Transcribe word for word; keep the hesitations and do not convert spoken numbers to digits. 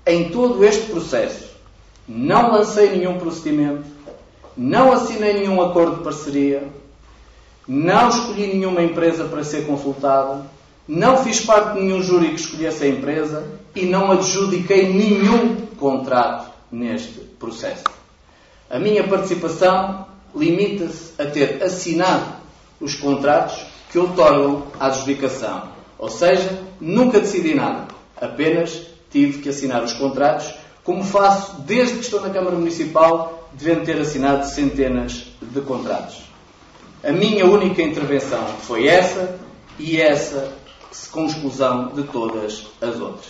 Em todo este processo, não lancei nenhum procedimento, não assinei nenhum acordo de parceria, não escolhi nenhuma empresa para ser consultada, não fiz parte de nenhum júri que escolhesse a empresa e não adjudiquei nenhum contrato neste processo. A minha participação limita-se a ter assinado os contratos que outorgam a adjudicação. Ou seja, nunca decidi nada. Apenas tive que assinar os contratos, como faço desde que estou na Câmara Municipal, devendo ter assinado centenas de contratos. A minha única intervenção foi essa, e essa com exclusão de todas as outras.